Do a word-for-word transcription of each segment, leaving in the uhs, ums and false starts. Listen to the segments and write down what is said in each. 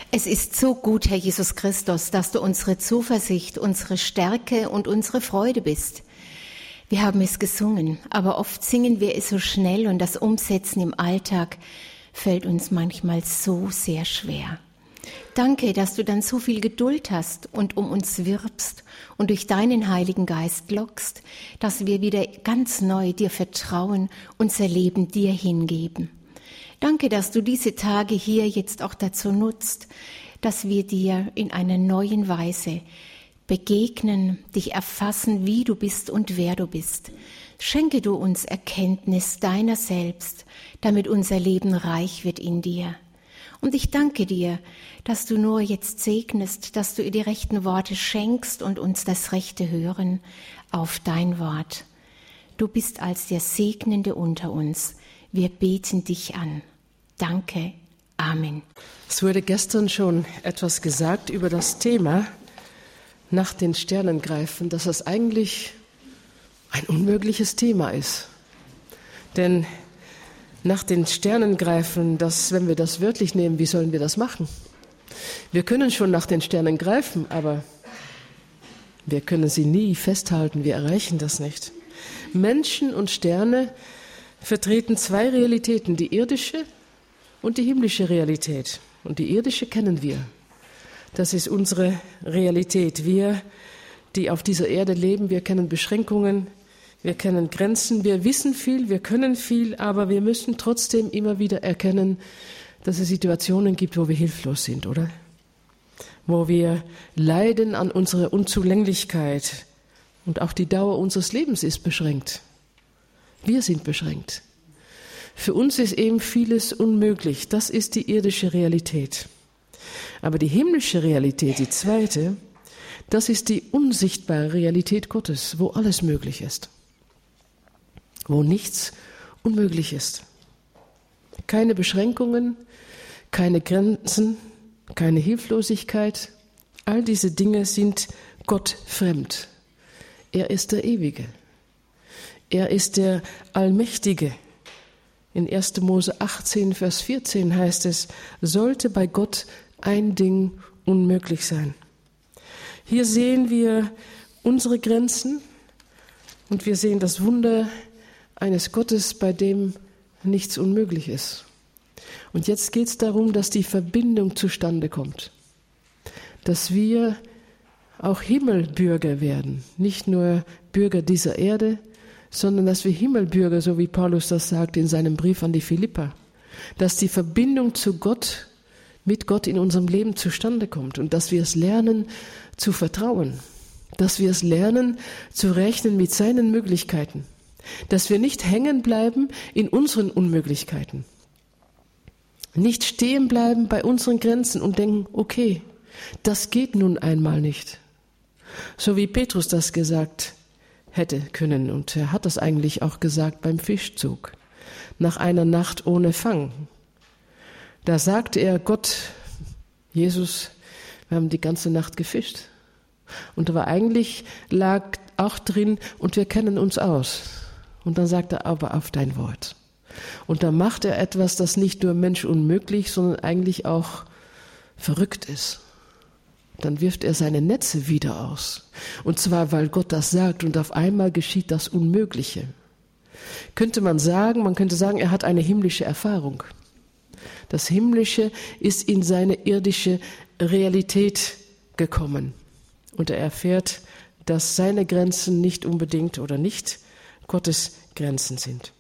Es ist so gut, Herr Jesus Christus, dass du unsere Zuversicht, unsere Stärke und unsere Freude bist. Wir haben es gesungen, aber oft singen wir es so schnell und das Umsetzen im Alltag fällt uns manchmal so sehr schwer. Danke, dass du dann so viel Geduld hast und um uns wirbst und durch deinen Heiligen Geist lockst, dass wir wieder ganz neu dir vertrauen, unser Leben dir hingeben. Danke, dass du diese Tage hier jetzt auch dazu nutzt, dass wir dir in einer neuen Weise begegnen, dich erfassen, wie du bist und wer du bist. Schenke du uns Erkenntnis deiner selbst, damit unser Leben reich wird in dir. Und ich danke dir, dass du nur jetzt segnest, dass du die rechten Worte schenkst und uns das rechte Hören auf dein Wort. Du bist als der Segnende unter uns. Wir beten dich an. Danke. Amen. Es wurde gestern schon etwas gesagt über das Thema nach den Sternen greifen, dass das eigentlich ein unmögliches Thema ist. Denn nach den Sternen greifen, das, wenn wir das wörtlich nehmen, wie sollen wir das machen? Wir können schon nach den Sternen greifen, aber wir können sie nie festhalten, wir erreichen das nicht. Menschen und Sterne vertreten zwei Realitäten, die irdische und die himmlische Realität. Und die irdische kennen wir. Das ist unsere Realität. Wir, die auf dieser Erde leben, wir kennen Beschränkungen, wir kennen Grenzen, wir wissen viel, wir können viel, aber wir müssen trotzdem immer wieder erkennen, dass es Situationen gibt, wo wir hilflos sind, oder? Wo wir leiden an unserer Unzulänglichkeit und auch die Dauer unseres Lebens ist beschränkt. Wir sind beschränkt. Für uns ist eben vieles unmöglich. Das ist die irdische Realität. Aber die himmlische Realität, die zweite, das ist die unsichtbare Realität Gottes, wo alles möglich ist. Wo nichts unmöglich ist. Keine Beschränkungen, keine Grenzen, keine Hilflosigkeit. All diese Dinge sind Gott fremd. Er ist der Ewige. Er ist der Allmächtige. In erster Mose achtzehn, Vers vierzehn heißt es, sollte bei Gott ein Ding unmöglich sein. Hier sehen wir unsere Grenzen und wir sehen das Wunder eines Gottes, bei dem nichts unmöglich ist. Und jetzt geht es darum, dass die Verbindung zustande kommt. Dass wir auch Himmelbürger werden. Nicht nur Bürger dieser Erde, sondern dass wir Himmelbürger, so wie Paulus das sagt in seinem Brief an die Philipper. Dass die Verbindung zu Gott, mit Gott in unserem Leben zustande kommt und dass wir es lernen zu vertrauen. Dass wir es lernen zu rechnen mit seinen Möglichkeiten. Dass wir nicht hängen bleiben in unseren Unmöglichkeiten. Nicht stehen bleiben bei unseren Grenzen und denken, okay, das geht nun einmal nicht. So wie Petrus das gesagt hätte können. Und er hat das eigentlich auch gesagt beim Fischzug. Nach einer Nacht ohne Fang. Da sagte er, Gott, Jesus, wir haben die ganze Nacht gefischt. Und aber eigentlich lag auch drin, und wir kennen uns aus. Und dann sagt er, aber auf dein Wort. Und dann macht er etwas, das nicht nur menschunmöglich, sondern eigentlich auch verrückt ist. Dann wirft er seine Netze wieder aus. Und zwar, weil Gott das sagt und auf einmal geschieht das Unmögliche. Könnte man sagen, man könnte sagen, er hat eine himmlische Erfahrung. Das Himmlische ist in seine irdische Realität gekommen. Und er erfährt, dass seine Grenzen nicht unbedingt oder nicht Gottes Grenzen sind.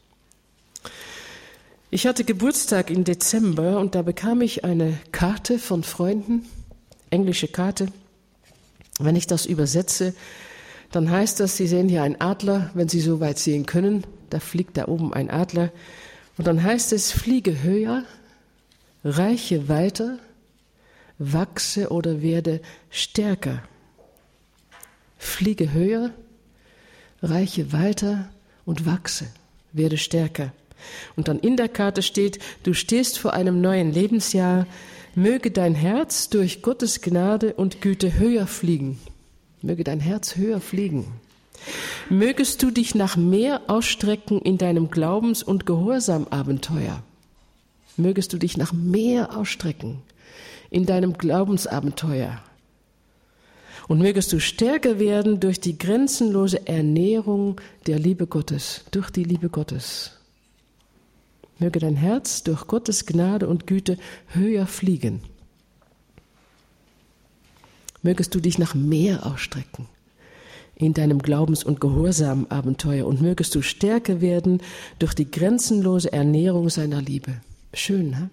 Ich hatte Geburtstag im Dezember und da bekam ich eine Karte von Freunden, englische Karte. Wenn ich das übersetze, dann heißt das, Sie sehen hier einen Adler, wenn Sie so weit sehen können, da fliegt da oben ein Adler. Und dann heißt es, fliege höher, reiche weiter, wachse oder werde stärker. Fliege höher, reiche weiter und wachse, werde stärker. Und dann in der Karte steht, du stehst vor einem neuen Lebensjahr, möge dein Herz durch Gottes Gnade und Güte höher fliegen. Möge dein Herz höher fliegen. Mögest du dich nach mehr ausstrecken in deinem Glaubens- und Gehorsamabenteuer. Mögest du dich nach mehr ausstrecken. in deinem Glaubensabenteuer. Und mögest du stärker werden durch die grenzenlose Ernährung der Liebe Gottes, durch die Liebe Gottes. Möge dein Herz durch Gottes Gnade und Güte höher fliegen. Mögest du dich nach mehr ausstrecken in deinem Glaubens- und Gehorsamabenteuer und mögest du stärker werden durch die grenzenlose Ernährung seiner Liebe. Schön, ne?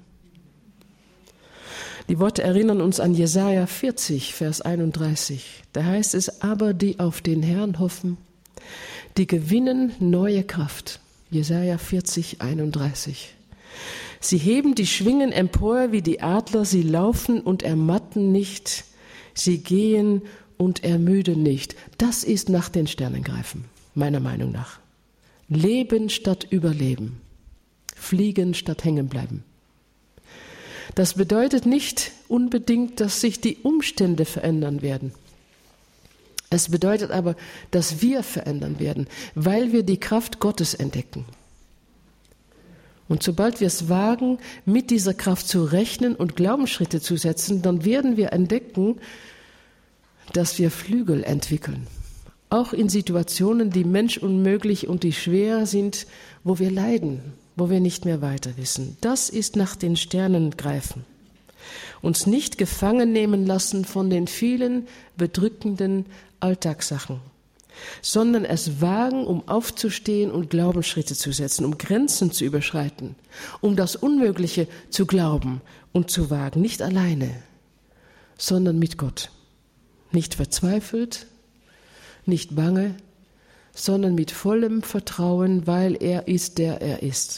Die Worte erinnern uns an Jesaja vierzig, Vers einunddreißig. Da heißt es, aber die auf den Herrn hoffen, die gewinnen neue Kraft. Jesaja vierzig, einunddreißig. Sie heben die Schwingen empor wie die Adler, sie laufen und ermatten nicht, sie gehen und ermüden nicht. Das ist nach den Sternen greifen, meiner Meinung nach. Leben statt Überleben, fliegen statt hängen bleiben. Das bedeutet nicht unbedingt, dass sich die Umstände verändern werden. Es bedeutet aber, dass wir verändern werden, weil wir die Kraft Gottes entdecken. Und sobald wir es wagen, mit dieser Kraft zu rechnen und Glaubensschritte zu setzen, dann werden wir entdecken, dass wir Flügel entwickeln. Auch in Situationen, die menschunmöglich und die schwer sind, wo wir leiden, wo wir nicht mehr weiter wissen. Das ist nach den Sternen greifen. Uns nicht gefangen nehmen lassen von den vielen bedrückenden Alltagssachen, sondern es wagen, um aufzustehen und Glaubensschritte zu setzen, um Grenzen zu überschreiten, um das Unmögliche zu glauben und zu wagen, nicht alleine, sondern mit Gott. Nicht verzweifelt, nicht bange, sondern mit vollem Vertrauen, weil er ist, der er ist.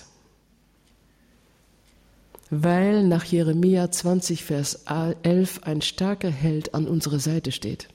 Weil nach Jeremia zwanzig, Vers elf ein starker Held an unserer Seite steht.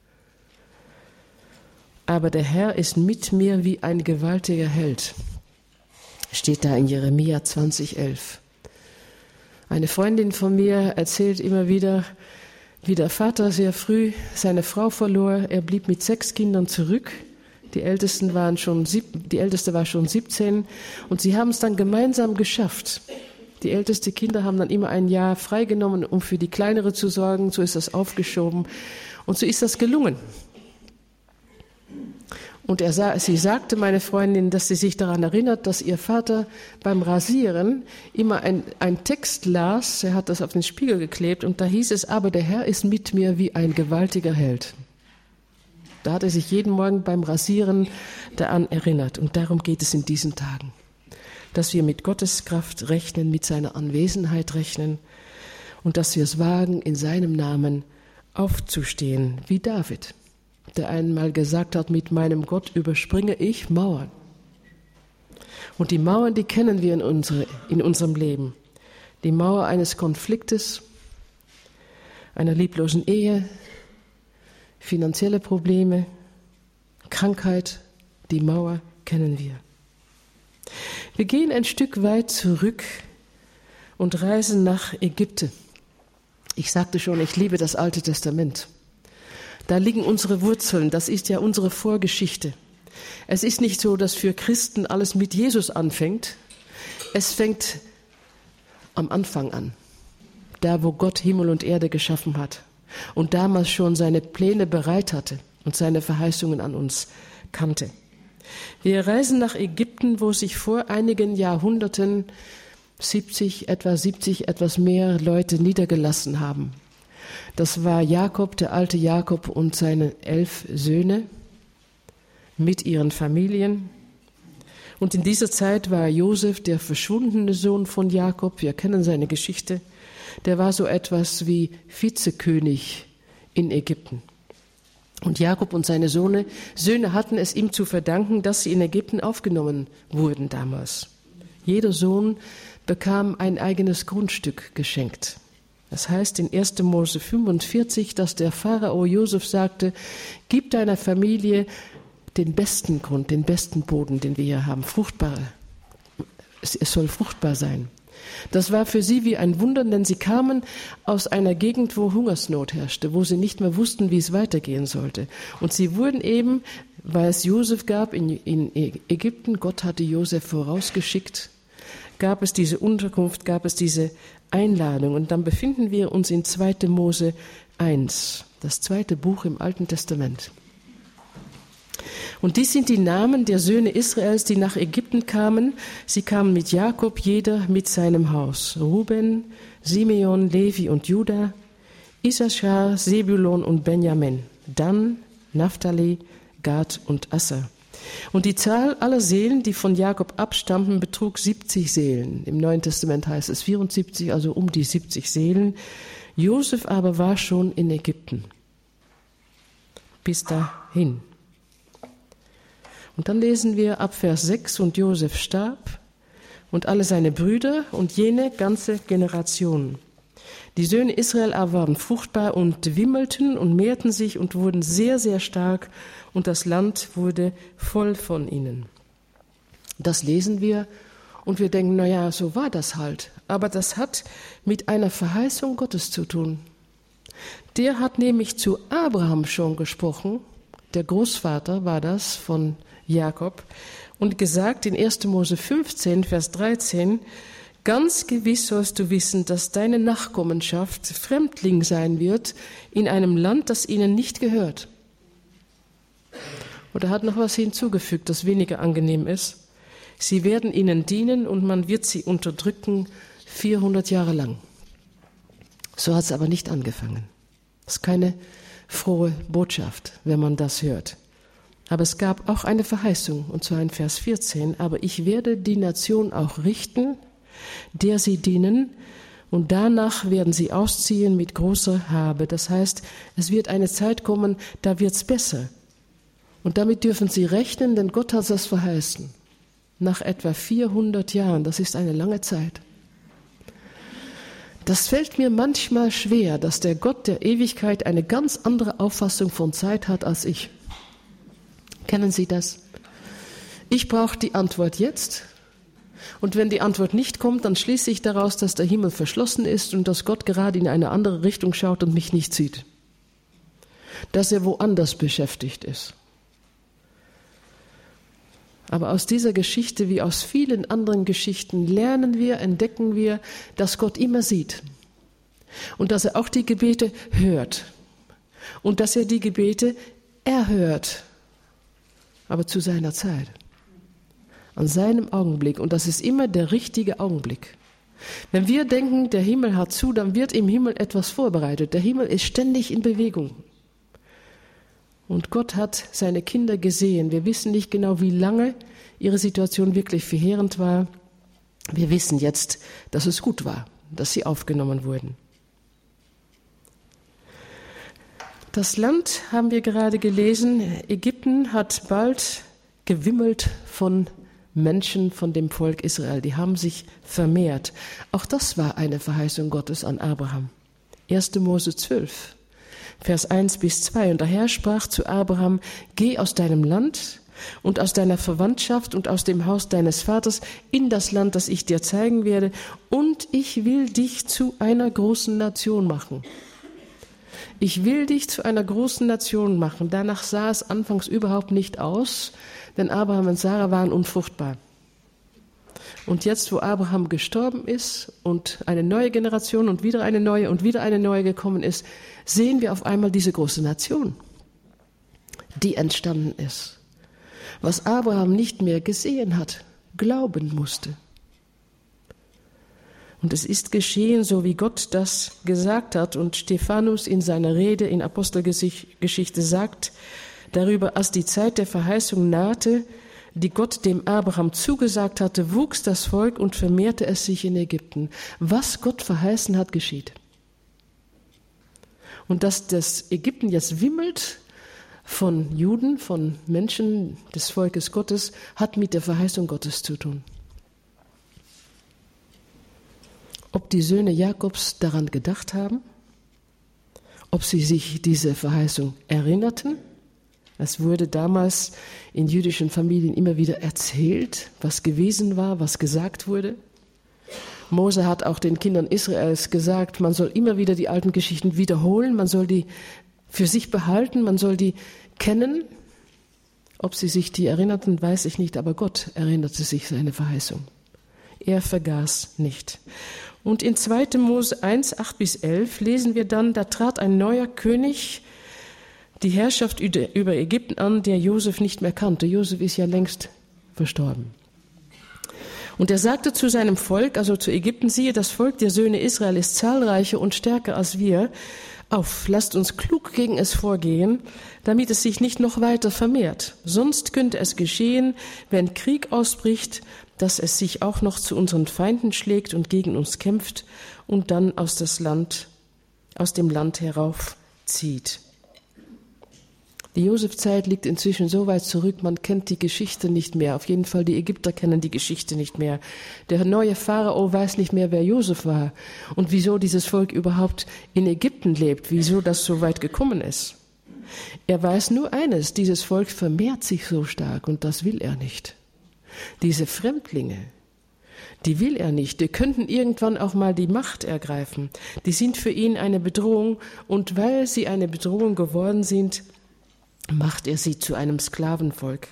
Aber der Herr ist mit mir wie ein gewaltiger Held, steht da in Jeremia zwanzig, elf. Eine Freundin von mir erzählt immer wieder, wie der Vater sehr früh seine Frau verlor. Er blieb mit sechs Kindern zurück. Die Ältesten waren schon, die Älteste war schon siebzehn und sie haben es dann gemeinsam geschafft. Die ältesten Kinder haben dann immer ein Jahr freigenommen, um für die Kleinere zu sorgen. So ist das aufgeschoben und so ist das gelungen. Und er, sie sagte, meine Freundin, dass sie sich daran erinnert, dass ihr Vater beim Rasieren immer ein, ein Text las. Er hat das auf den Spiegel geklebt und da hieß es, aber der Herr ist mit mir wie ein gewaltiger Held. Da hat er sich jeden Morgen beim Rasieren daran erinnert. Und darum geht es in diesen Tagen. Dass wir mit Gottes Kraft rechnen, mit seiner Anwesenheit rechnen und dass wir es wagen, in seinem Namen aufzustehen, wie David, der einmal gesagt hat, mit meinem Gott überspringe ich Mauern. Und die Mauern, die kennen wir in, unsere, in unserem Leben. Die Mauer eines Konfliktes, einer lieblosen Ehe, finanzielle Probleme, Krankheit, die Mauer kennen wir. Wir gehen ein Stück weit zurück und reisen nach Ägypten. Ich sagte schon, ich liebe das Alte Testament. Da liegen unsere Wurzeln, das ist ja unsere Vorgeschichte. Es ist nicht so, dass für Christen alles mit Jesus anfängt. Es fängt am Anfang an, da wo Gott Himmel und Erde geschaffen hat und damals schon seine Pläne bereit hatte und seine Verheißungen an uns kannte. Wir reisen nach Ägypten, wo sich vor einigen Jahrhunderten siebzig, etwa siebzig, etwas mehr Leute niedergelassen haben. Das war Jakob, der alte Jakob und seine elf Söhne mit ihren Familien. Und in dieser Zeit war Josef, der verschwundene Sohn von Jakob, wir kennen seine Geschichte, der war so etwas wie Vizekönig in Ägypten. Und Jakob und seine Söhne, Söhne hatten es ihm zu verdanken, dass sie in Ägypten aufgenommen wurden damals. Jeder Sohn bekam ein eigenes Grundstück geschenkt. Das heißt in erster Mose fünfundvierzig, dass der Pharao Josef sagte, gib deiner Familie den besten Grund, den besten Boden, den wir hier haben, fruchtbare. Es soll fruchtbar sein. Das war für sie wie ein Wunder, denn sie kamen aus einer Gegend, wo Hungersnot herrschte, wo sie nicht mehr wussten, wie es weitergehen sollte. Und sie wurden eben, weil es Josef gab in, in Ägypten, Gott hatte Josef vorausgeschickt, gab es diese Unterkunft, gab es diese Einladung. Und dann befinden wir uns in zweiter Mose eins, das zweite Buch im Alten Testament. Und dies sind die Namen der Söhne Israels, die nach Ägypten kamen. Sie kamen mit Jakob, jeder mit seinem Haus. Ruben, Simeon, Levi und Juda, Issachar, Sebulon und Benjamin, Dan, Naphtali, Gad und Asser. Und die Zahl aller Seelen, die von Jakob abstammten, betrug siebzig Seelen. Im Neuen Testament heißt es vierundsiebzig, also um die siebzig Seelen. Josef aber war schon in Ägypten. Bis dahin. Und dann lesen wir ab Vers sechs, und Josef starb und alle seine Brüder und jene ganze Generation. Die Söhne Israel aber waren fruchtbar und wimmelten und mehrten sich und wurden sehr, sehr stark, und das Land wurde voll von ihnen. Das lesen wir und wir denken, na ja, so war das halt. Aber das hat mit einer Verheißung Gottes zu tun. Der hat nämlich zu Abraham schon gesprochen, der Großvater war das von Jakob, und gesagt in erster Mose fünfzehn, Vers dreizehn, ganz gewiss sollst du wissen, dass deine Nachkommenschaft Fremdling sein wird in einem Land, das ihnen nicht gehört. Und er hat noch was hinzugefügt, das weniger angenehm ist. Sie werden ihnen dienen und man wird sie unterdrücken vierhundert Jahre lang. So hat es aber nicht angefangen. Das ist keine frohe Botschaft, wenn man das hört. Aber es gab auch eine Verheißung, und zwar in Vers vierzehn. Aber ich werde die Nation auch richten, der sie dienen, und danach werden sie ausziehen mit großer Habe. Das heißt, es wird eine Zeit kommen, da wird es besser. Und damit dürfen sie rechnen, denn Gott hat das verheißen. Nach etwa vierhundert Jahren, das ist eine lange Zeit. Das fällt mir manchmal schwer, dass der Gott der Ewigkeit eine ganz andere Auffassung von Zeit hat als ich. Kennen Sie das? Ich brauche die Antwort jetzt. Und wenn die Antwort nicht kommt, dann schließe ich daraus, dass der Himmel verschlossen ist und dass Gott gerade in eine andere Richtung schaut und mich nicht sieht. Dass er woanders beschäftigt ist. Aber aus dieser Geschichte, wie aus vielen anderen Geschichten, lernen wir, entdecken wir, dass Gott immer sieht. Und dass er auch die Gebete hört. Und dass er die Gebete erhört. Aber zu seiner Zeit. An seinem Augenblick. Und das ist immer der richtige Augenblick. Wenn wir denken, der Himmel hat zu, dann wird im Himmel etwas vorbereitet. Der Himmel ist ständig in Bewegung. Und Gott hat seine Kinder gesehen. Wir wissen nicht genau, wie lange ihre Situation wirklich verheerend war. Wir wissen jetzt, dass es gut war, dass sie aufgenommen wurden. Das Land haben wir gerade gelesen. Ägypten hat bald gewimmelt von Menschen, von dem Volk Israel. Die haben sich vermehrt. Auch das war eine Verheißung Gottes an Abraham. erster Mose zwölf. Vers eins bis zwei. Und der Herr sprach zu Abraham, geh aus deinem Land und aus deiner Verwandtschaft und aus dem Haus deines Vaters in das Land, das ich dir zeigen werde, und ich will dich zu einer großen Nation machen. Ich will dich zu einer großen Nation machen. Danach sah es anfangs überhaupt nicht aus, denn Abraham und Sarah waren unfruchtbar. Und jetzt, wo Abraham gestorben ist und eine neue Generation und wieder eine neue und wieder eine neue gekommen ist, sehen wir auf einmal diese große Nation, die entstanden ist. Was Abraham nicht mehr gesehen hat, glauben musste. Und es ist geschehen, so wie Gott das gesagt hat. Und Stephanus in seiner Rede in Apostelgeschichte sagt darüber, als die Zeit der Verheißung nahte, die Gott dem Abraham zugesagt hatte, wuchs das Volk und vermehrte es sich in Ägypten. Was Gott verheißen hat, geschieht. Und dass das Ägypten jetzt wimmelt von Juden, von Menschen des Volkes Gottes, hat mit der Verheißung Gottes zu tun. Ob die Söhne Jakobs daran gedacht haben, ob sie sich diese Verheißung erinnerten. Es wurde damals in jüdischen Familien immer wieder erzählt, was gewesen war, was gesagt wurde. Mose hat auch den Kindern Israels gesagt, man soll immer wieder die alten Geschichten wiederholen, man soll die für sich behalten, man soll die kennen. Ob sie sich die erinnerten, weiß ich nicht, aber Gott erinnerte sich seine Verheißung. er vergaß nicht. Und in zweiter Mose eins, acht bis elf lesen wir dann, da trat ein neuer König die Herrschaft über Ägypten an, der Josef nicht mehr kannte. Josef ist ja längst verstorben. Und er sagte zu seinem Volk, also zu Ägypten, siehe, das Volk der Söhne Israel ist zahlreicher und stärker als wir. Auf, lasst uns klug gegen es vorgehen, damit es sich nicht noch weiter vermehrt. Sonst könnte es geschehen, wenn Krieg ausbricht, dass es sich auch noch zu unseren Feinden schlägt und gegen uns kämpft und dann aus das Land, aus dem Land heraufzieht. Die Josef-Zeit liegt inzwischen so weit zurück, man kennt die Geschichte nicht mehr. Auf jeden Fall die Ägypter kennen die Geschichte nicht mehr. Der neue Pharao weiß nicht mehr, wer Josef war und wieso dieses Volk überhaupt in Ägypten lebt, wieso das so weit gekommen ist. Er weiß nur eines, dieses Volk vermehrt sich so stark und das will er nicht. Diese Fremdlinge, die will er nicht, die könnten irgendwann auch mal die Macht ergreifen. Die sind für ihn eine Bedrohung und weil sie eine Bedrohung geworden sind, macht er sie zu einem Sklavenvolk.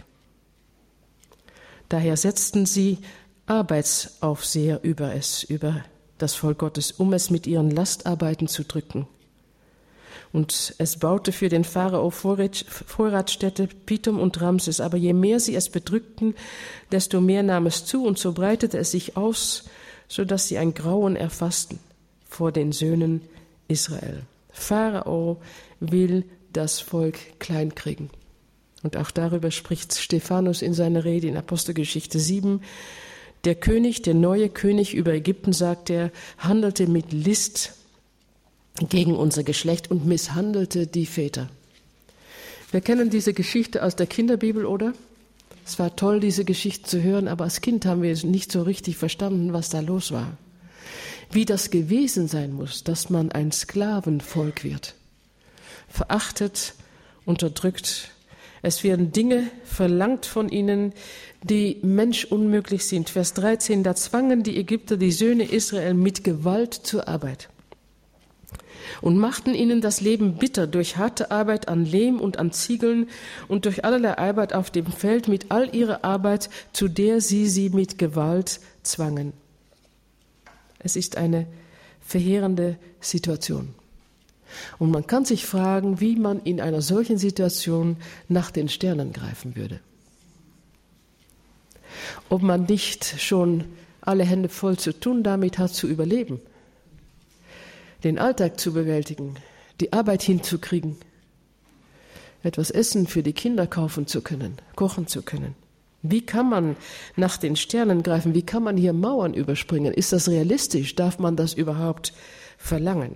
Daher setzten sie Arbeitsaufseher über es, über das Volk Gottes, um es mit ihren Lastarbeiten zu drücken. Und es baute für den Pharao Vorratsstädte, Pithom und Ramses, aber je mehr sie es bedrückten, desto mehr nahm es zu und so breitete es sich aus, so dass sie ein Grauen erfassten vor den Söhnen Israel. Pharao will das Volk kleinkriegen. Und auch darüber spricht Stephanus in seiner Rede in Apostelgeschichte sieben. Der König, der neue König über Ägypten, sagt er, handelte mit List gegen unser Geschlecht und misshandelte die Väter. Wir kennen diese Geschichte aus der Kinderbibel, oder? Es war toll, diese Geschichte zu hören, aber als Kind haben wir nicht so richtig verstanden, was da los war. Wie das gewesen sein muss, dass man ein Sklavenvolk wird. Verachtet, unterdrückt. Es werden Dinge verlangt von ihnen, die menschunmöglich sind. Vers dreizehn, da zwangen die Ägypter die Söhne Israel mit Gewalt zur Arbeit und machten ihnen das Leben bitter durch harte Arbeit an Lehm und an Ziegeln und durch allerlei Arbeit auf dem Feld mit all ihrer Arbeit, zu der sie sie mit Gewalt zwangen. Es ist eine verheerende Situation. Und man kann sich fragen, wie man in einer solchen Situation nach den Sternen greifen würde. Ob man nicht schon alle Hände voll zu tun damit hat, zu überleben, den Alltag zu bewältigen, die Arbeit hinzukriegen, etwas Essen für die Kinder kaufen zu können, kochen zu können. Wie kann man nach den Sternen greifen? Wie kann man hier Mauern überspringen? Ist das realistisch? Darf man das überhaupt verlangen?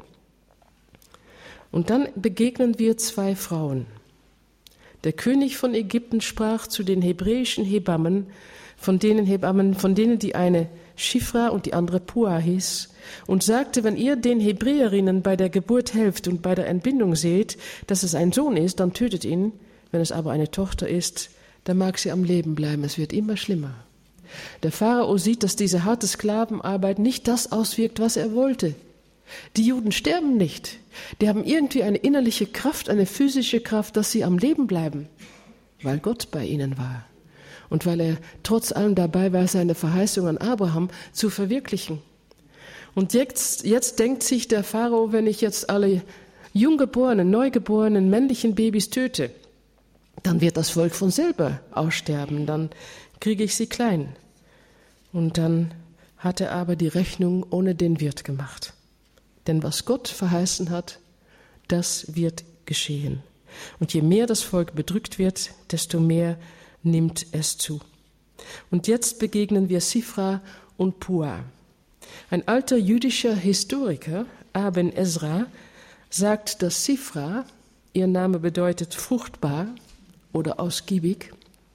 Und dann begegnen wir zwei Frauen. Der König von Ägypten sprach zu den hebräischen Hebammen, von denen Hebammen, von denen die eine Shifra und die andere Pua hieß, und sagte, wenn ihr den Hebräerinnen bei der Geburt helft und bei der Entbindung seht, dass es ein Sohn ist, dann tötet ihn. Wenn es aber eine Tochter ist, dann mag sie am Leben bleiben. Es wird immer schlimmer. Der Pharao sieht, dass diese harte Sklavenarbeit nicht das auswirkt, was er wollte. Die Juden sterben nicht. Die haben irgendwie eine innerliche Kraft, eine physische Kraft, dass sie am Leben bleiben, weil Gott bei ihnen war. Und weil er trotz allem dabei war, seine Verheißung an Abraham zu verwirklichen. Und jetzt, jetzt denkt sich der Pharao, wenn ich jetzt alle junggeborenen, neugeborenen männlichen Babys töte, dann wird das Volk von selber aussterben, dann kriege ich sie klein. Und dann hat er aber die Rechnung ohne den Wirt gemacht. Denn was Gott verheißen hat, das wird geschehen. Und je mehr das Volk bedrückt wird, desto mehr nimmt es zu. Und jetzt begegnen wir Sifra und Pua. Ein alter jüdischer Historiker, Aben Ezra, sagt, dass Sifra, ihr Name bedeutet fruchtbar oder ausgiebig,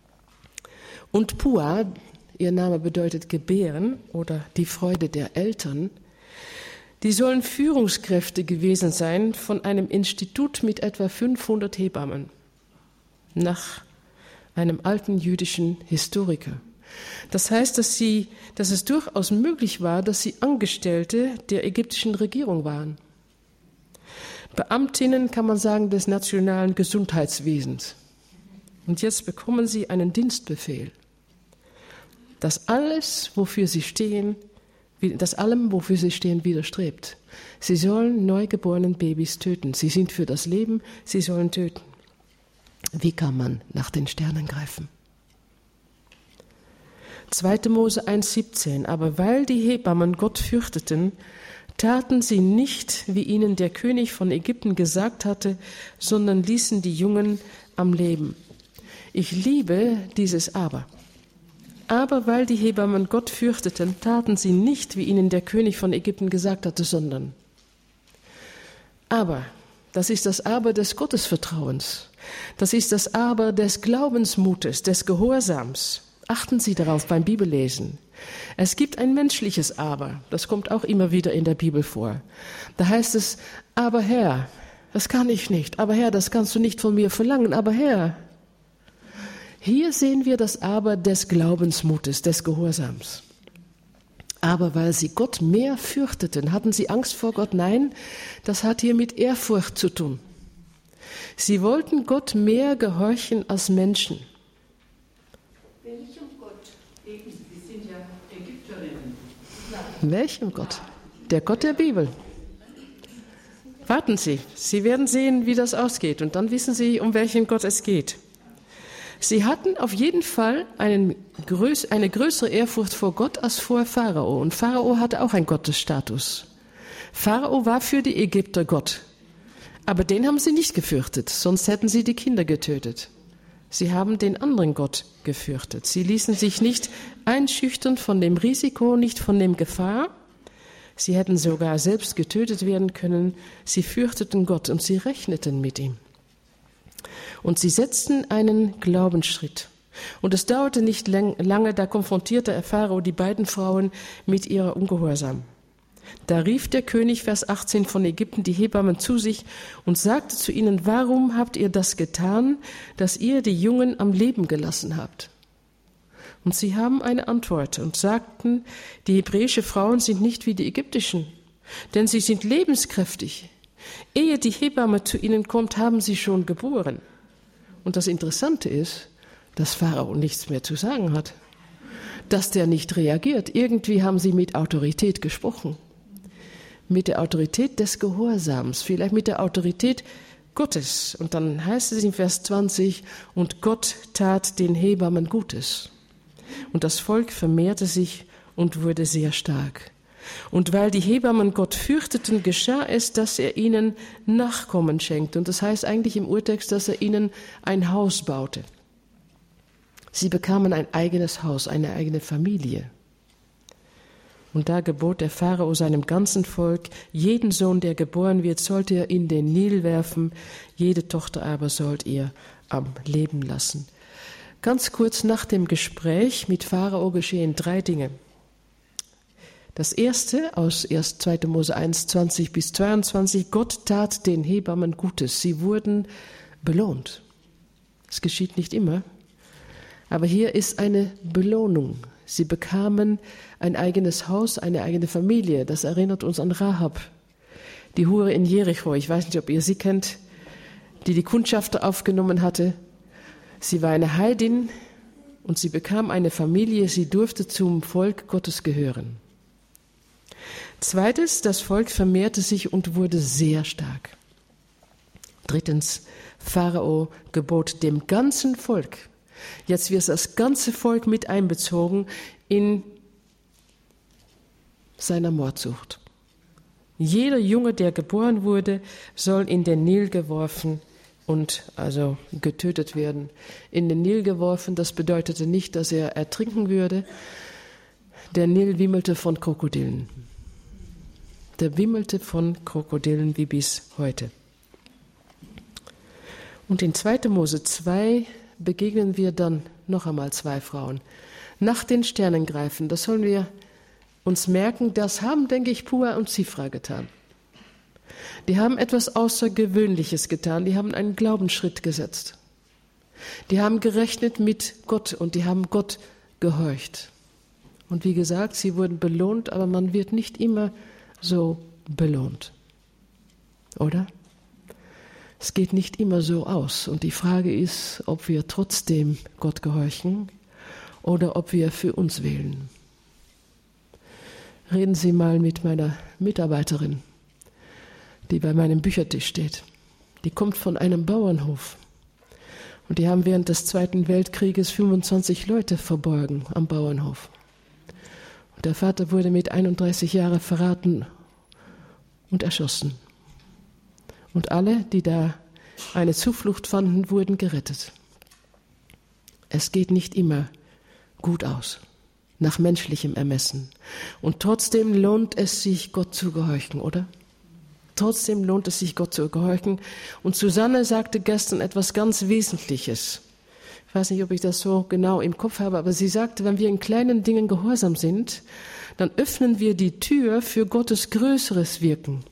und Pua, ihr Name bedeutet gebären oder die Freude der Eltern, die sollen Führungskräfte gewesen sein von einem Institut mit etwa fünfhundert Hebammen, nach einem alten jüdischen Historiker. Das heißt, dass, sie, dass es durchaus möglich war, dass sie Angestellte der ägyptischen Regierung waren. Beamtinnen, kann man sagen, des nationalen Gesundheitswesens. Und jetzt bekommen sie einen Dienstbefehl. dass alles, wofür sie stehen, dass allem, wofür sie stehen, widerstrebt. Sie sollen neugeborenen Babys töten. Sie sind für das Leben, sie sollen töten. Wie kann man nach den Sternen greifen? zweiter Mose eins siebzehn. Aber weil die Hebammen Gott fürchteten, taten sie nicht, wie ihnen der König von Ägypten gesagt hatte, sondern ließen die Jungen am Leben. Ich liebe dieses Aber. Aber weil die Hebammen Gott fürchteten, taten sie nicht, wie ihnen der König von Ägypten gesagt hatte, sondern. Aber, das ist das Aber des Gottesvertrauens. Das ist das Aber des Glaubensmutes, des Gehorsams. Achten Sie darauf beim Bibellesen. Es gibt ein menschliches Aber, das kommt auch immer wieder in der Bibel vor. Da heißt es, aber Herr, das kann ich nicht, aber Herr, das kannst du nicht von mir verlangen, aber Herr. Hier sehen wir das Aber des Glaubensmutes, des Gehorsams. Aber weil sie Gott mehr fürchteten, hatten sie Angst vor Gott? Nein, das hat hier mit Ehrfurcht zu tun. Sie wollten Gott mehr gehorchen als Menschen. Welchem Gott? Eben, Sie sind ja Ägypterinnen. Welchem Gott? Der Gott der Bibel. Warten Sie, Sie werden sehen, wie das ausgeht und dann wissen Sie, um welchen Gott es geht. Sie hatten auf jeden Fall einen, eine größere Ehrfurcht vor Gott als vor Pharao. Und Pharao hatte auch einen Gottesstatus. Pharao war für die Ägypter Gott. Aber den haben sie nicht gefürchtet, sonst hätten sie die Kinder getötet. Sie haben den anderen Gott gefürchtet. Sie ließen sich nicht einschüchtern von dem Risiko, nicht von dem Gefahr. Sie hätten sogar selbst getötet werden können. Sie fürchteten Gott und sie rechneten mit ihm. Und sie setzten einen Glaubensschritt. Und es dauerte nicht lange, da konfrontierte der Pharao die beiden Frauen mit ihrer Ungehorsam. Da rief der König, Vers achtzehn von Ägypten, die Hebammen zu sich und sagte zu ihnen, warum habt ihr das getan, dass ihr die Jungen am Leben gelassen habt? Und sie haben eine Antwort und sagten, die hebräischen Frauen sind nicht wie die ägyptischen, denn sie sind lebenskräftig. Ehe die Hebamme zu ihnen kommt, haben sie schon geboren. Und das Interessante ist, dass Pharao nichts mehr zu sagen hat, dass der nicht reagiert. Irgendwie haben sie mit Autorität gesprochen. Mit der Autorität des Gehorsams, vielleicht mit der Autorität Gottes. Und dann heißt es in Vers zwanzig, und Gott tat den Hebammen Gutes. Und das Volk vermehrte sich und wurde sehr stark. Und weil die Hebammen Gott fürchteten, geschah es, dass er ihnen Nachkommen schenkte. Und das heißt eigentlich im Urtext, dass er ihnen ein Haus baute. Sie bekamen ein eigenes Haus, eine eigene Familie. Und da gebot der Pharao seinem ganzen Volk, jeden Sohn, der geboren wird, sollt ihr in den Nil werfen, jede Tochter aber sollt ihr am Leben lassen. Ganz kurz nach dem Gespräch mit Pharao geschehen drei Dinge. Das erste aus zweiter Mose eins, zwanzig bis zweiundzwanzig, Gott tat den Hebammen Gutes. Sie wurden belohnt. Es geschieht nicht immer, aber hier ist eine Belohnung. Sie bekamen ein eigenes Haus, eine eigene Familie. Das erinnert uns an Rahab, die Hure in Jericho. Ich weiß nicht, ob ihr sie kennt, die die Kundschafter aufgenommen hatte. Sie war eine Heidin und sie bekam eine Familie. Sie durfte zum Volk Gottes gehören. Zweitens, das Volk vermehrte sich und wurde sehr stark. Drittens, Pharao gebot dem ganzen Volk. Jetzt wird das ganze Volk mit einbezogen in seiner Mordsucht. Jeder Junge, der geboren wurde, soll in den Nil geworfen und also getötet werden. In den Nil geworfen, das bedeutete nicht, dass er ertrinken würde. Der Nil wimmelte von Krokodilen. Der wimmelte von Krokodilen wie bis heute. Und in zweiter Mose zwei begegnen wir dann noch einmal zwei Frauen. Nach den Sternen greifen, das sollen wir uns merken, das haben, denke ich, Pua und Sifra getan. Die haben etwas Außergewöhnliches getan, die haben einen Glaubensschritt gesetzt. Die haben gerechnet mit Gott und die haben Gott gehorcht. Und wie gesagt, sie wurden belohnt, aber man wird nicht immer so belohnt. Oder? Es geht nicht immer so aus. Und die Frage ist, ob wir trotzdem Gott gehorchen oder ob wir für uns wählen. Reden Sie mal mit meiner Mitarbeiterin, die bei meinem Büchertisch steht. Die kommt von einem Bauernhof. Und die haben während des Zweiten Weltkrieges fünfundzwanzig Leute verborgen am Bauernhof. Und der Vater wurde mit einunddreißig Jahren verraten und erschossen. Und alle, die da eine Zuflucht fanden, wurden gerettet. Es geht nicht immer gut aus, nach menschlichem Ermessen. Und trotzdem lohnt es sich, Gott zu gehorchen, oder? Trotzdem lohnt es sich, Gott zu gehorchen. Und Susanne sagte gestern etwas ganz Wesentliches. Ich weiß nicht, ob ich das so genau im Kopf habe, aber sie sagte, wenn wir in kleinen Dingen gehorsam sind, dann öffnen wir die Tür für Gottes größeres Wirken.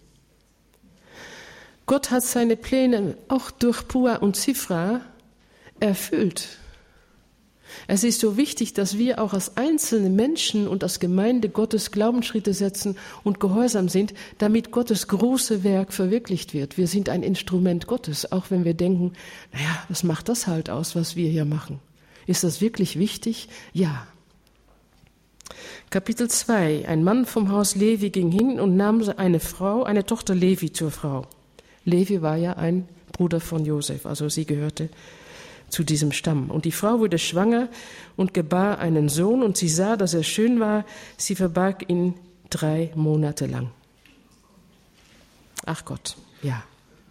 Gott hat seine Pläne auch durch Pua und Sifra erfüllt. Es ist so wichtig, dass wir auch als einzelne Menschen und als Gemeinde Gottes Glaubensschritte setzen und gehorsam sind, damit Gottes große Werk verwirklicht wird. Wir sind ein Instrument Gottes, auch wenn wir denken, naja, was macht das halt aus, was wir hier machen? Ist das wirklich wichtig? Ja. Kapitel zwei. Ein Mann vom Haus Levi ging hin und nahm eine Frau, eine Tochter Levi zur Frau. Levi war ja ein Bruder von Josef, also sie gehörte zu diesem Stamm. Und die Frau wurde schwanger und gebar einen Sohn, und sie sah, dass er schön war. Sie verbarg ihn drei Monate lang. Ach Gott, ja.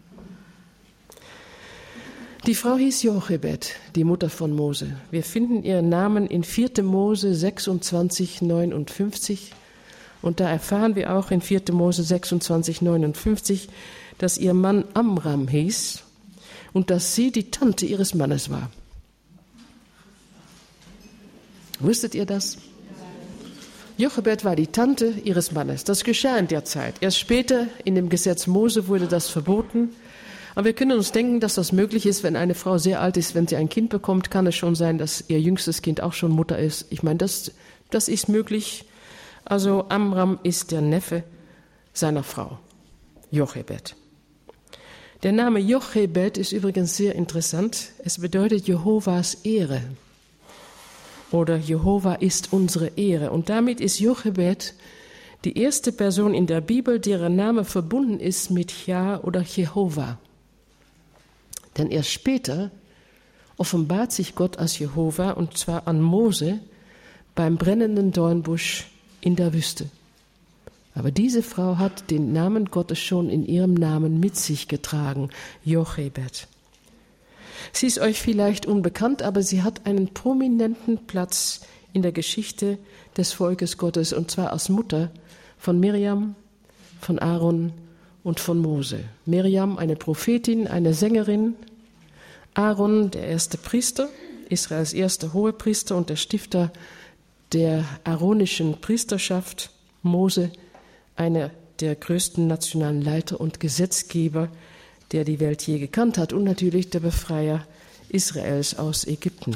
Die Frau hieß Jochebed, die Mutter von Mose. Wir finden ihren Namen in vierter Mose sechsundzwanzig, neunundfünfzig. Und da erfahren wir auch in vierter Mose sechsundzwanzig, neunundfünfzig, dass ihr Mann Amram hieß und dass sie die Tante ihres Mannes war. Wusstet ihr das? Jochebed war die Tante ihres Mannes. Das geschah in der Zeit. Erst später in dem Gesetz Mose wurde das verboten. Aber wir können uns denken, dass das möglich ist, wenn eine Frau sehr alt ist, wenn sie ein Kind bekommt, kann es schon sein, dass ihr jüngstes Kind auch schon Mutter ist. Ich meine, das, das ist möglich. Also Amram ist der Neffe seiner Frau, Jochebed. Der Name Jochebed ist übrigens sehr interessant. Es bedeutet Jehovas Ehre. Oder Jehova ist unsere Ehre. Und damit ist Jochebed die erste Person in der Bibel, deren Name verbunden ist mit Jah oder Jehova. Denn erst später offenbart sich Gott als Jehova, und zwar an Mose beim brennenden Dornbusch in der Wüste. Aber diese Frau hat den Namen Gottes schon in ihrem Namen mit sich getragen, Jochebed. Sie ist euch vielleicht unbekannt, aber sie hat einen prominenten Platz in der Geschichte des Volkes Gottes, und zwar als Mutter von Miriam, von Aaron und von Mose. Miriam, eine Prophetin, eine Sängerin, Aaron, der erste Priester, Israels erster Hohepriester und der Stifter der aaronischen Priesterschaft, Mose, einer der größten nationalen Leiter und Gesetzgeber, der die Welt je gekannt hat, und natürlich der Befreier Israels aus Ägypten.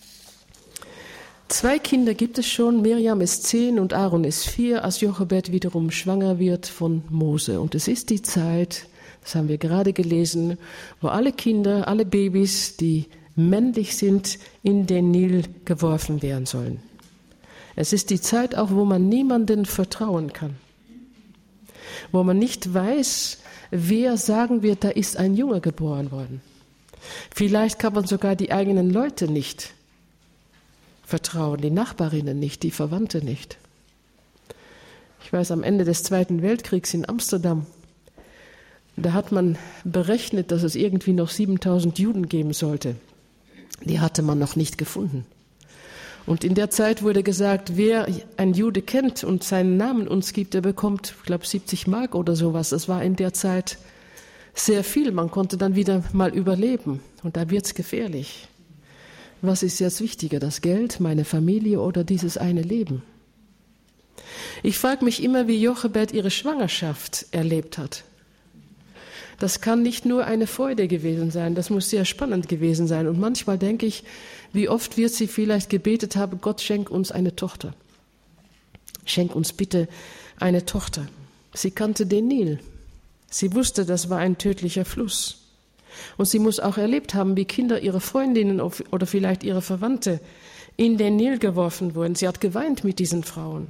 Zwei Kinder gibt es schon, Miriam ist zehn und Aaron ist vier, als Jochebed wiederum schwanger wird von Mose. Und es ist die Zeit, das haben wir gerade gelesen, wo alle Kinder, alle Babys, die männlich sind, in den Nil geworfen werden sollen. Es ist die Zeit auch, wo man niemandem vertrauen kann. Wo man nicht weiß, wer sagen wird, da ist ein Junge geboren worden. Vielleicht kann man sogar die eigenen Leute nicht vertrauen, die Nachbarinnen nicht, die Verwandte nicht. Ich weiß, am Ende des Zweiten Weltkriegs in Amsterdam, da hat man berechnet, dass es irgendwie noch siebentausend Juden geben sollte. Die hatte man noch nicht gefunden. Und in der Zeit wurde gesagt, wer einen Jude kennt und seinen Namen uns gibt, der bekommt, ich glaube, siebzig Mark oder sowas. Das war in der Zeit sehr viel. Man konnte dann wieder mal überleben. Und da wird's gefährlich. Was ist jetzt wichtiger, das Geld, meine Familie oder dieses eine Leben? Ich frage mich immer, wie Jochebed ihre Schwangerschaft erlebt hat. Das kann nicht nur eine Freude gewesen sein, das muss sehr spannend gewesen sein. Und manchmal denke ich, wie oft wird sie vielleicht gebetet haben, Gott, schenk uns eine Tochter. Schenk uns bitte eine Tochter. Sie kannte den Nil. Sie wusste, das war ein tödlicher Fluss. Und sie muss auch erlebt haben, wie Kinder ihre Freundinnen oder vielleicht ihre Verwandte in den Nil geworfen wurden. Sie hat geweint mit diesen Frauen.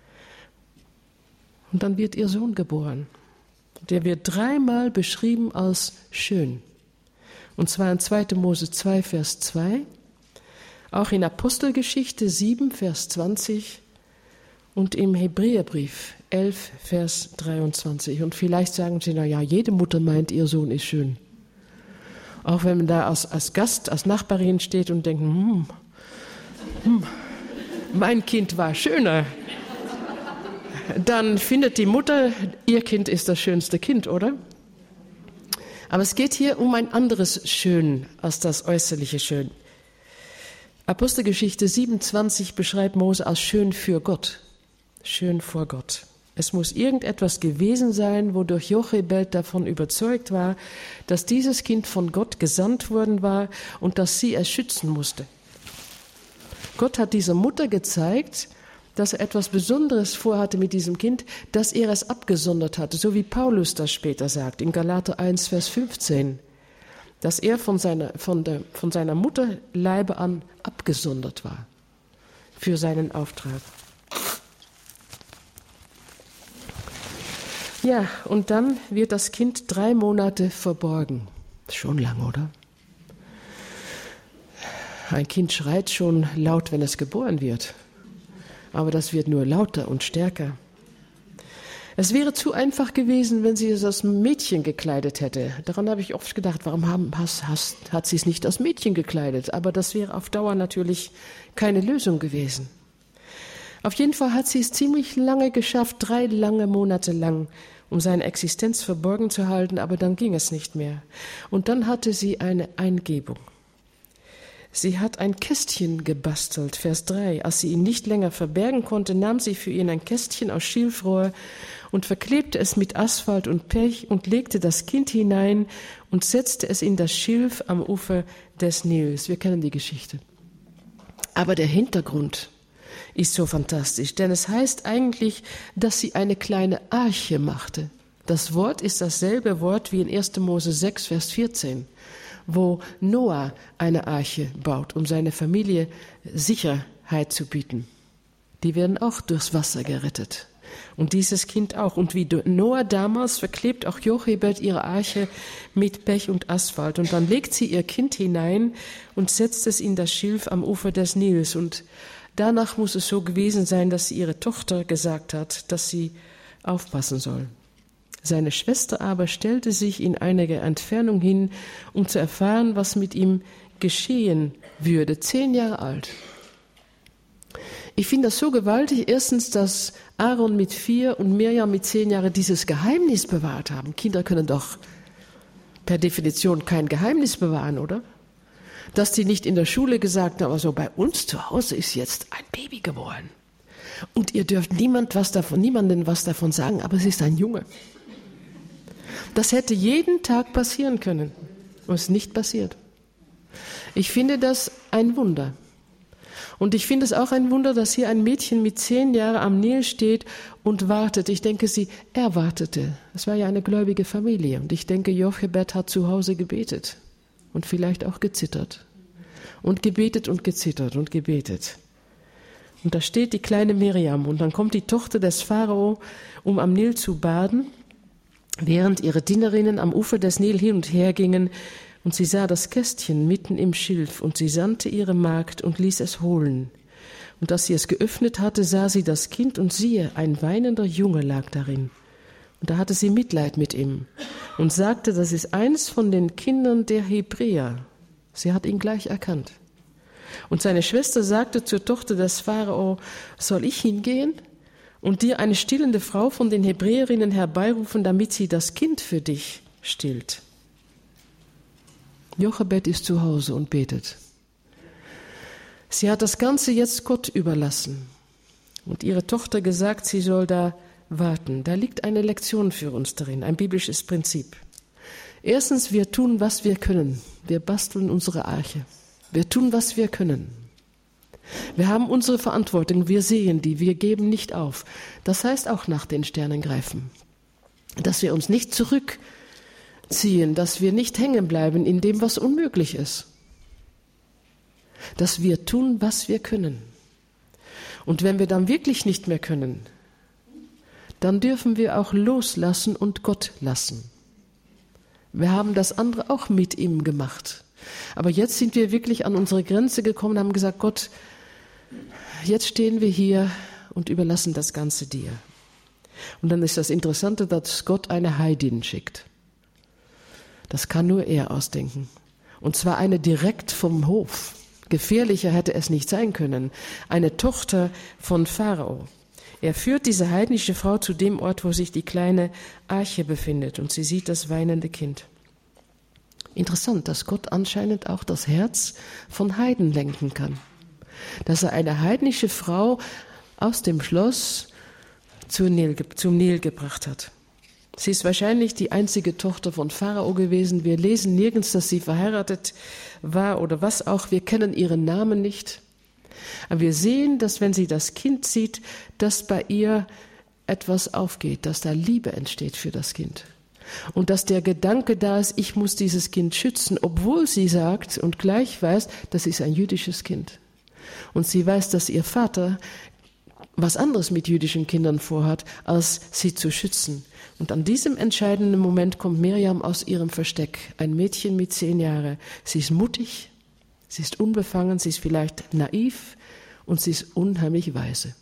Und dann wird ihr Sohn geboren. Der wird dreimal beschrieben als schön. Und zwar in zweiter Mose zwei, Vers zwei, auch in Apostelgeschichte sieben, Vers zwanzig und im Hebräerbrief elf, Vers dreiundzwanzig. Und vielleicht sagen Sie, na ja, jede Mutter meint, ihr Sohn ist schön. Auch wenn man da als, als Gast, als Nachbarin steht und denkt, hm, hm, mein Kind war schöner. Dann findet die Mutter, ihr Kind ist das schönste Kind, oder? Aber es geht hier um ein anderes Schön als das äußerliche Schön. Apostelgeschichte siebenundzwanzig beschreibt Mose als schön für Gott. Schön vor Gott. Es muss irgendetwas gewesen sein, wodurch Jochebed davon überzeugt war, dass dieses Kind von Gott gesandt worden war und dass sie es schützen musste. Gott hat dieser Mutter gezeigt, dass er etwas Besonderes vorhatte mit diesem Kind, dass er es abgesondert hatte, so wie Paulus das später sagt, in Galater eins, Vers fünfzehn, dass er von seiner, von der, von seiner Mutterleibe an abgesondert war für seinen Auftrag. Ja, und dann wird das Kind drei Monate verborgen. Schon lang, oder? Ein Kind schreit schon laut, wenn es geboren wird. Aber das wird nur lauter und stärker. Es wäre zu einfach gewesen, wenn sie es als Mädchen gekleidet hätte. Daran habe ich oft gedacht, warum haben, has, has, hat sie es nicht als Mädchen gekleidet? Aber das wäre auf Dauer natürlich keine Lösung gewesen. Auf jeden Fall hat sie es ziemlich lange geschafft, drei lange Monate lang, um seine Existenz verborgen zu halten, aber dann ging es nicht mehr. Und dann hatte sie eine Eingebung. Sie hat ein Kästchen gebastelt, Vers drei. Als sie ihn nicht länger verbergen konnte, nahm sie für ihn ein Kästchen aus Schilfrohr und verklebte es mit Asphalt und Pech und legte das Kind hinein und setzte es in das Schilf am Ufer des Nils. Wir kennen die Geschichte. Aber der Hintergrund ist so fantastisch, denn es heißt eigentlich, dass sie eine kleine Arche machte. Das Wort ist dasselbe Wort wie in erster Mose sechs, Vers vierzehn. Wo Noah eine Arche baut, um seine Familie Sicherheit zu bieten. Die werden auch durchs Wasser gerettet. Und dieses Kind auch. Und wie Noah damals verklebt auch Jochebed ihre Arche mit Pech und Asphalt. Und dann legt sie ihr Kind hinein und setzt es in das Schilf am Ufer des Nils. Und danach muss es so gewesen sein, dass sie ihre Tochter gesagt hat, dass sie aufpassen soll. Seine Schwester aber stellte sich in einiger Entfernung hin, um zu erfahren, was mit ihm geschehen würde. Zehn Jahre alt. Ich finde das so gewaltig. Erstens, dass Aaron mit vier und Mirjam mit zehn Jahren dieses Geheimnis bewahrt haben. Kinder können doch per Definition kein Geheimnis bewahren, oder? Dass die nicht in der Schule gesagt haben, also bei uns zu Hause ist jetzt ein Baby geboren. Und ihr dürft niemand was davon, niemandem was davon sagen, aber es ist ein Junge. Das hätte jeden Tag passieren können und es ist nicht passiert. Ich finde das ein Wunder. Und ich finde es auch ein Wunder, dass hier ein Mädchen mit zehn Jahren am Nil steht und wartet. Ich denke, sie erwartete. Es war ja eine gläubige Familie. Und ich denke, Jochebed hat zu Hause gebetet und vielleicht auch gezittert. Und gebetet und gezittert und gebetet. Und da steht die kleine Mirjam und dann kommt die Tochter des Pharao, um am Nil zu baden, während ihre Dienerinnen am Ufer des Nil hin und her gingen, und sie sah das Kästchen mitten im Schilf, und sie sandte ihre Magd und ließ es holen. Und als sie es geöffnet hatte, sah sie das Kind, und siehe, ein weinender Junge lag darin. Und da hatte sie Mitleid mit ihm und sagte, das ist eins von den Kindern der Hebräer. Sie hat ihn gleich erkannt. Und seine Schwester sagte zur Tochter des Pharao, soll ich hingehen und dir eine stillende Frau von den Hebräerinnen herbeirufen, damit sie das Kind für dich stillt? Jochebed ist zu Hause und betet. Sie hat das Ganze jetzt Gott überlassen und ihre Tochter gesagt, sie soll da warten. Da liegt eine Lektion für uns darin, ein biblisches Prinzip. Erstens, wir tun, was wir können. Wir basteln unsere Arche. Wir tun, was wir können. Wir haben unsere Verantwortung, wir sehen die, wir geben nicht auf. Das heißt auch nach den Sternen greifen. Dass wir uns nicht zurückziehen, dass wir nicht hängen bleiben in dem, was unmöglich ist. dass wir tun, was wir können. Und wenn wir dann wirklich nicht mehr können, dann dürfen wir auch loslassen und Gott lassen. Wir haben das andere auch mit ihm gemacht. Aber jetzt sind wir wirklich an unsere Grenze gekommen und haben gesagt, Gott, jetzt stehen wir hier und überlassen das Ganze dir. Und dann ist das Interessante, dass Gott eine Heidin schickt. Das kann nur er ausdenken. Und zwar eine direkt vom Hof. Gefährlicher hätte es nicht sein können. Eine Tochter von Pharao. Er führt diese heidnische Frau zu dem Ort, wo sich die kleine Arche befindet, und sie sieht das weinende Kind. Interessant, dass Gott anscheinend auch das Herz von Heiden lenken kann. Dass er eine heidnische Frau aus dem Schloss zum Nil, zum Nil gebracht hat. Sie ist wahrscheinlich die einzige Tochter von Pharao gewesen. Wir lesen nirgends, dass sie verheiratet war oder was auch. Wir kennen ihren Namen nicht. Aber wir sehen, dass wenn sie das Kind sieht, dass bei ihr etwas aufgeht, dass da Liebe entsteht für das Kind. Und dass der Gedanke da ist, ich muss dieses Kind schützen, obwohl sie sagt und gleich weiß, das ist ein jüdisches Kind. Und sie weiß, dass ihr Vater was anderes mit jüdischen Kindern vorhat, als sie zu schützen. Und an diesem entscheidenden Moment kommt Miriam aus ihrem Versteck, ein Mädchen mit zehn Jahren. Sie ist mutig, sie ist unbefangen, sie ist vielleicht naiv und sie ist unheimlich weise.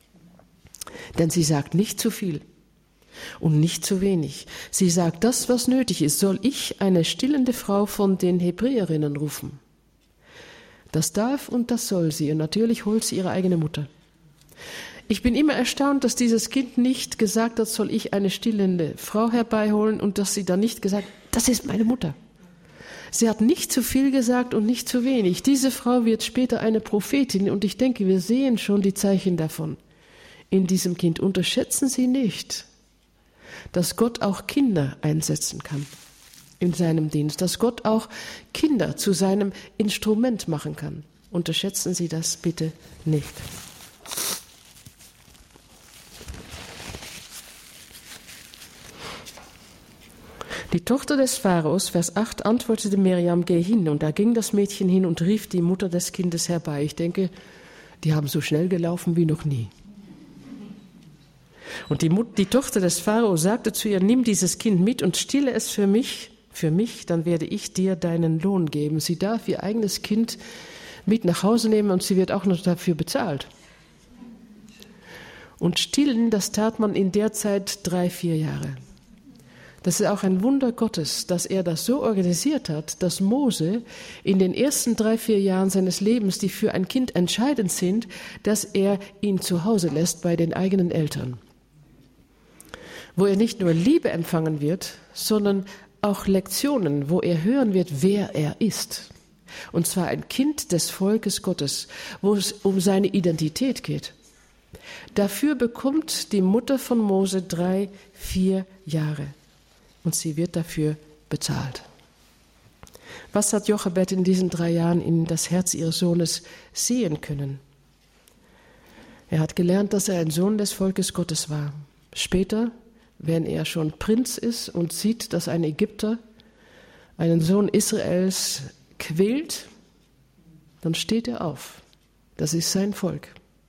Denn sie sagt nicht zu viel und nicht zu wenig. Sie sagt das, was nötig ist. Soll ich eine stillende Frau von den Hebräerinnen rufen? Das darf und das soll sie. Und natürlich holt sie ihre eigene Mutter. Ich bin immer erstaunt, dass dieses Kind nicht gesagt hat, soll ich eine stillende Frau herbeiholen, und dass sie dann nicht gesagt, das ist meine Mutter. Sie hat nicht zu viel gesagt und nicht zu wenig. Diese Frau wird später eine Prophetin, und ich denke, wir sehen schon die Zeichen davon in diesem Kind. Unterschätzen Sie nicht, dass Gott auch Kinder einsetzen kann in seinem Dienst, dass Gott auch Kinder zu seinem Instrument machen kann. Unterschätzen Sie das bitte nicht. Die Tochter des Pharaos, Vers acht, antwortete Miriam, geh hin. Und da ging das Mädchen hin und rief die Mutter des Kindes herbei. Ich denke, die haben so schnell gelaufen wie noch nie. Und die, Mut, die Tochter des Pharao sagte zu ihr, nimm dieses Kind mit und stille es für mich, für mich, dann werde ich dir deinen Lohn geben. Sie darf ihr eigenes Kind mit nach Hause nehmen und sie wird auch noch dafür bezahlt. Und stillen, das tat man in der Zeit drei, vier Jahre. Das ist auch ein Wunder Gottes, dass er das so organisiert hat, dass Mose in den ersten drei, vier Jahren seines Lebens, die für ein Kind entscheidend sind, dass er ihn zu Hause lässt bei den eigenen Eltern. Wo er nicht nur Liebe empfangen wird, sondern auch Lektionen, wo er hören wird, wer er ist. Und zwar ein Kind des Volkes Gottes, wo es um seine Identität geht. Dafür bekommt die Mutter von Mose drei, vier Jahre. Und sie wird dafür bezahlt. Was hat Jochebed in diesen drei Jahren in das Herz ihres Sohnes sehen können? Er hat gelernt, dass er ein Sohn des Volkes Gottes war. Später, wenn er schon Prinz ist und sieht, dass ein Ägypter einen Sohn Israels quält, dann steht er auf. Das ist sein Volk.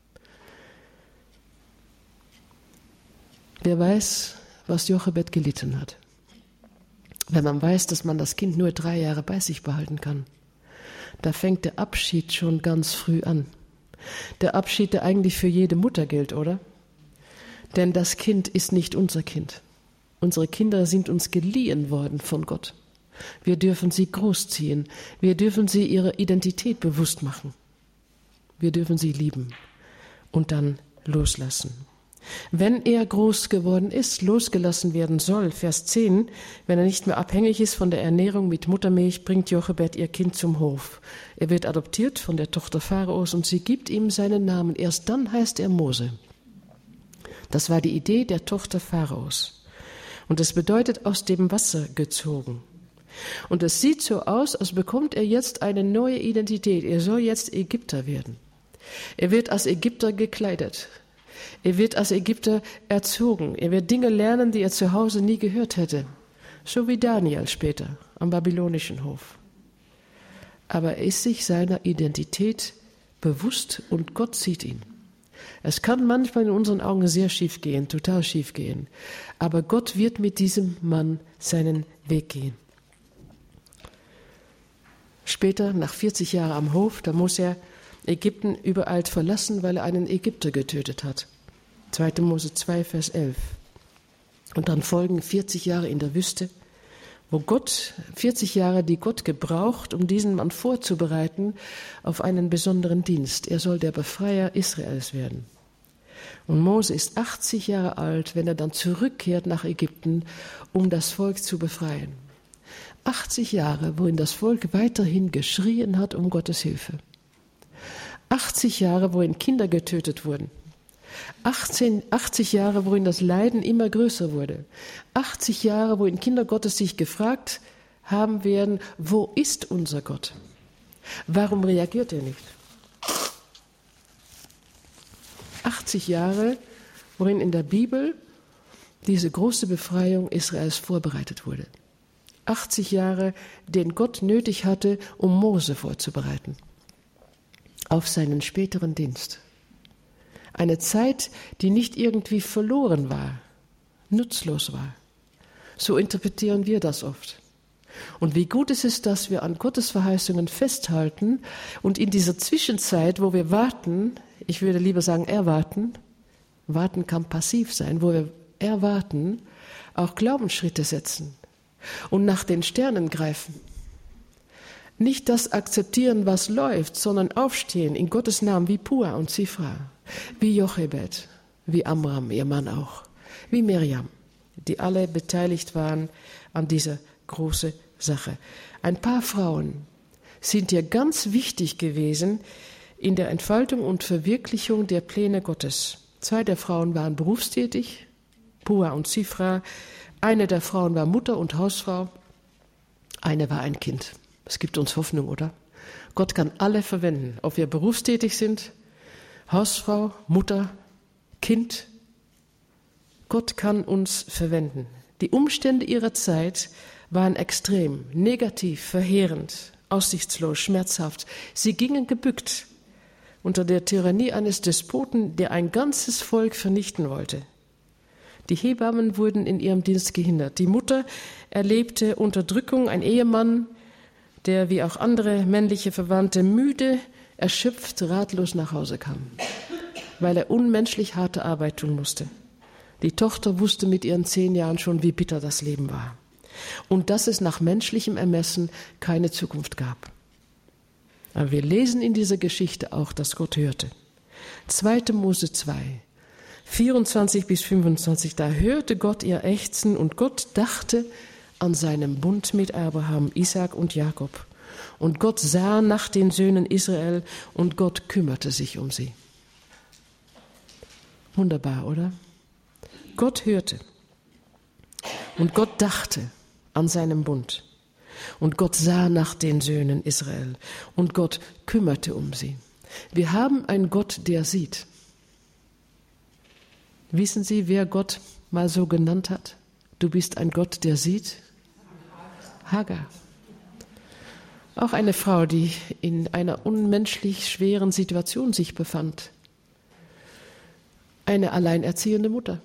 Wer weiß, was Jochebed gelitten hat. Wenn man weiß, dass man das Kind nur drei Jahre bei sich behalten kann, da fängt der Abschied schon ganz früh an. Der Abschied, der eigentlich für jede Mutter gilt, oder? Denn das Kind ist nicht unser Kind. Unsere Kinder sind uns geliehen worden von Gott. Wir dürfen sie großziehen. Wir dürfen sie ihre Identität bewusst machen. Wir dürfen sie lieben und dann loslassen. Wenn er groß geworden ist, losgelassen werden soll, Vers zehn, wenn er nicht mehr abhängig ist von der Ernährung mit Muttermilch, bringt Jochebed ihr Kind zum Hof. Er wird adoptiert von der Tochter Pharaos und sie gibt ihm seinen Namen. Erst dann heißt er Mose. Das war die Idee der Tochter Pharaos. Und es bedeutet aus dem Wasser gezogen. Und es sieht so aus, als bekommt er jetzt eine neue Identität. Er soll jetzt Ägypter werden. Er wird als Ägypter gekleidet. Er wird als Ägypter erzogen. Er wird Dinge lernen, die er zu Hause nie gehört hätte. So wie Daniel später am babylonischen Hof. aber er ist sich seiner Identität bewusst und Gott sieht ihn. Es kann manchmal in unseren Augen sehr schief gehen, total schief gehen, aber Gott wird mit diesem Mann seinen Weg gehen. Später, nach vierzig Jahren am Hof, da muss er Ägypten übereilt verlassen, weil er einen Ägypter getötet hat. zweiter Mose zwei, Vers elf. Und dann folgen vierzig Jahre in der Wüste, wo Gott, vierzig Jahre, die Gott gebraucht, um diesen Mann vorzubereiten auf einen besonderen Dienst. Er soll der Befreier Israels werden. Und Mose ist achtzig Jahre alt, wenn er dann zurückkehrt nach Ägypten, um das Volk zu befreien. achtzig Jahre, worin das Volk weiterhin geschrien hat um Gottes Hilfe. achtzig Jahre, worin Kinder getötet wurden. achtzehn, achtzig Jahre, worin das Leiden immer größer wurde. achtzig Jahre, worin Kinder Gottes sich gefragt haben werden, wo ist unser Gott? Warum reagiert er nicht? achtzig Jahre, worin in der Bibel diese große Befreiung Israels vorbereitet wurde. achtzig Jahre, den Gott nötig hatte, um Mose vorzubereiten auf seinen späteren Dienst. Eine Zeit, die nicht irgendwie verloren war, nutzlos war. So interpretieren wir das oft. Und wie gut ist es, dass wir an Gottes Verheißungen festhalten und in dieser Zwischenzeit, wo wir warten, ich würde lieber sagen erwarten, warten kann passiv sein, wo wir erwarten, auch Glaubensschritte setzen und nach den Sternen greifen. Nicht das akzeptieren, was läuft, sondern aufstehen in Gottes Namen wie Pua und Sifra, wie Jochebed, wie Amram, ihr Mann auch, wie Miriam, die alle beteiligt waren an dieser großen Sache. Ein paar Frauen sind hier ganz wichtig gewesen in der Entfaltung und Verwirklichung der Pläne Gottes. Zwei der Frauen waren berufstätig, Pua und Sifra. Eine der Frauen war Mutter und Hausfrau, eine war ein Kind. Es gibt uns Hoffnung, oder? Gott kann alle verwenden, ob wir berufstätig sind, Hausfrau, Mutter, Kind. Gott kann uns verwenden. Die Umstände ihrer Zeit waren extrem, negativ, verheerend, aussichtslos, schmerzhaft. Sie gingen gebückt unter der Tyrannie eines Despoten, der ein ganzes Volk vernichten wollte. Die Hebammen wurden in ihrem Dienst gehindert. Die Mutter erlebte Unterdrückung, ein Ehemann, der wie auch andere männliche Verwandte müde, erschöpft, ratlos nach Hause kam, weil er unmenschlich harte Arbeit tun musste. Die Tochter wusste mit ihren zehn Jahren schon, wie bitter das Leben war und dass es nach menschlichem Ermessen keine Zukunft gab. Aber wir lesen in dieser Geschichte auch, dass Gott hörte. zweiter Mose zwei, vierundzwanzig bis fünfundzwanzig, da hörte Gott ihr Ächzen und Gott dachte an seinem Bund mit Abraham, Isaak und Jakob. Und Gott sah nach den Söhnen Israel und Gott kümmerte sich um sie. Wunderbar, oder? Gott hörte und Gott dachte an seinem Bund. Und Gott sah nach den Söhnen Israel und Gott kümmerte um sie. Wir haben einen Gott, der sieht. Wissen Sie, wer Gott mal so genannt hat? Du bist ein Gott, der sieht? Hagar. Auch eine Frau, die in einer unmenschlich schweren Situation sich befand. Eine alleinerziehende Mutter.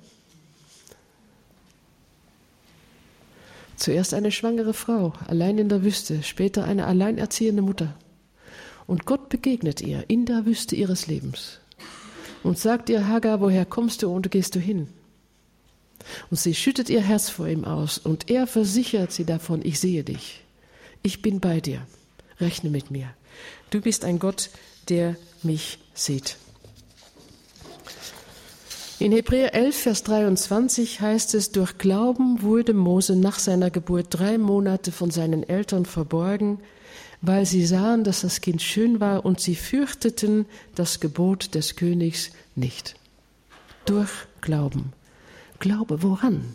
Zuerst eine schwangere Frau, allein in der Wüste, später eine alleinerziehende Mutter. Und Gott begegnet ihr in der Wüste ihres Lebens und sagt ihr, Hagar, woher kommst du und gehst du hin? Und sie schüttet ihr Herz vor ihm aus und er versichert sie davon, ich sehe dich, ich bin bei dir, rechne mit mir. Du bist ein Gott, der mich sieht. In Hebräer elf, Vers dreiundzwanzig heißt es, durch Glauben wurde Mose nach seiner Geburt drei Monate von seinen Eltern verborgen, weil sie sahen, dass das Kind schön war und sie fürchteten das Gebot des Königs nicht. Durch Glauben. Glaube woran?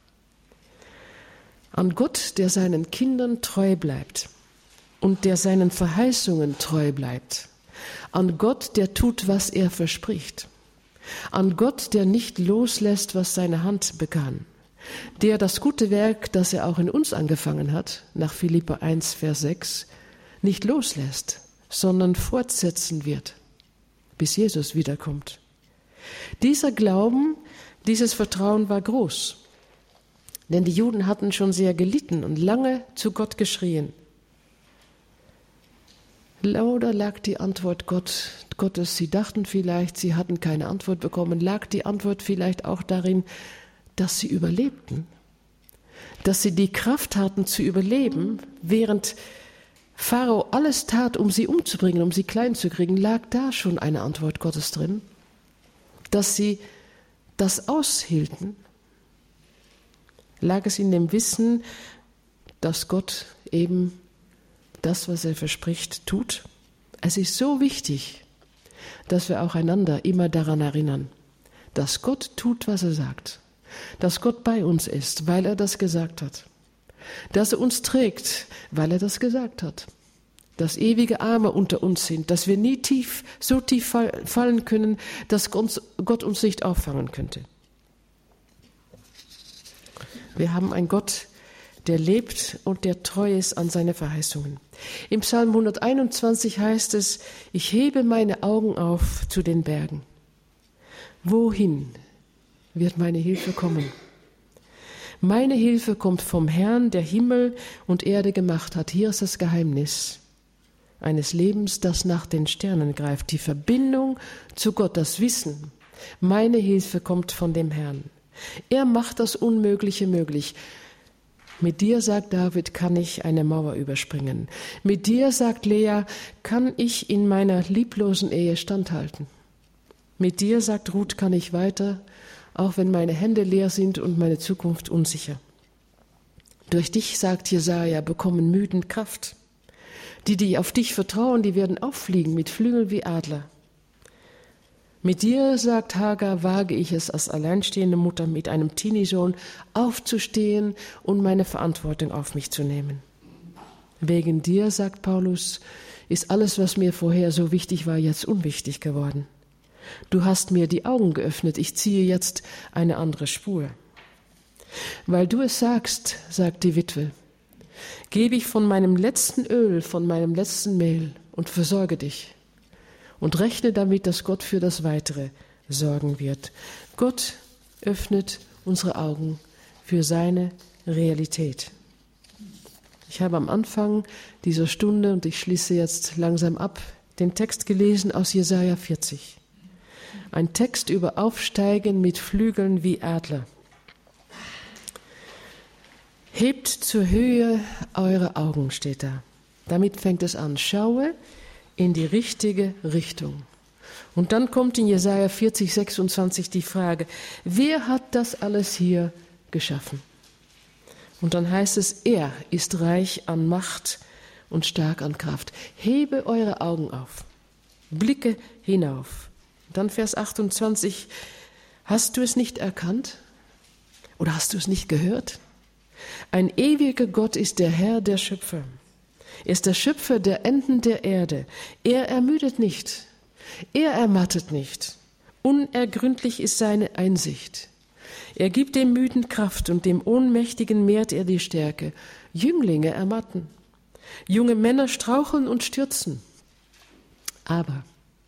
An Gott, der seinen Kindern treu bleibt und der seinen Verheißungen treu bleibt. An Gott, der tut, was er verspricht. An Gott, der nicht loslässt, was seine Hand begann. Der das gute Werk, das er auch in uns angefangen hat, nach Philipper eins, Vers sechs, nicht loslässt, sondern fortsetzen wird, bis Jesus wiederkommt. Dieser Glauben, dieses Vertrauen war groß, denn die Juden hatten schon sehr gelitten und lange zu Gott geschrien. Oder lag die Antwort Gott, Gottes, sie dachten vielleicht, sie hatten keine Antwort bekommen, lag die Antwort vielleicht auch darin, dass sie überlebten, dass sie die Kraft hatten zu überleben, während Pharao alles tat, um sie umzubringen, um sie klein zu kriegen, lag da schon eine Antwort Gottes drin, dass sie das aushielten. Lag es in dem Wissen, dass Gott eben das, was er verspricht, tut? Es ist so wichtig, dass wir auch einander immer daran erinnern, dass Gott tut, was er sagt, dass Gott bei uns ist, weil er das gesagt hat, dass er uns trägt, weil er das gesagt hat, dass ewige Arme unter uns sind, dass wir nie tief, so tief fallen können, dass Gott uns nicht auffangen könnte. Wir haben einen Gott, der lebt und der treu ist an seine Verheißungen. Im Psalm hunderteinundzwanzig heißt es, ich hebe meine Augen auf zu den Bergen. Wohin wird meine Hilfe kommen? Meine Hilfe kommt vom Herrn, der Himmel und Erde gemacht hat. Hier ist das Geheimnis eines Lebens, das nach den Sternen greift. Die Verbindung zu Gott, das Wissen. Meine Hilfe kommt von dem Herrn. Er macht das Unmögliche möglich. Mit dir, sagt David, kann ich eine Mauer überspringen. Mit dir, sagt Lea, kann ich in meiner lieblosen Ehe standhalten. Mit dir, sagt Ruth, kann ich weiter, auch wenn meine Hände leer sind und meine Zukunft unsicher. Durch dich, sagt Jesaja, bekommen Müden Kraft. Die, die auf dich vertrauen, die werden auffliegen mit Flügeln wie Adler. Mit dir, sagt Hagar, wage ich es als alleinstehende Mutter mit einem Teenie-Sohn aufzustehen und meine Verantwortung auf mich zu nehmen. Wegen dir, sagt Paulus, ist alles, was mir vorher so wichtig war, jetzt unwichtig geworden. Du hast mir die Augen geöffnet, ich ziehe jetzt eine andere Spur. Weil du es sagst, sagt die Witwe, gebe ich von meinem letzten Öl, von meinem letzten Mehl und versorge dich. Und rechne damit, dass Gott für das Weitere sorgen wird. Gott öffnet unsere Augen für seine Realität. Ich habe am Anfang dieser Stunde, und ich schließe jetzt langsam ab, den Text gelesen aus Jesaja vierzig. Ein Text über Aufsteigen mit Flügeln wie Adler. Hebt zur Höhe eure Augen, steht da. Damit fängt es an. Schaue in die richtige Richtung. Und dann kommt in Jesaja vierzig, sechsundzwanzig die Frage, wer hat das alles hier geschaffen? Und dann heißt es, er ist reich an Macht und stark an Kraft. Hebe eure Augen auf, blicke hinauf. Dann Vers achtundzwanzig, hast du es nicht erkannt? Oder hast du es nicht gehört? Ein ewiger Gott ist der Herr, der Schöpfer. Er ist der Schöpfer der Enden der Erde. Er ermüdet nicht. Er ermattet nicht. Unergründlich ist seine Einsicht. Er gibt dem Müden Kraft und dem Ohnmächtigen mehrt er die Stärke. Jünglinge ermatten. Junge Männer straucheln und stürzen. Aber,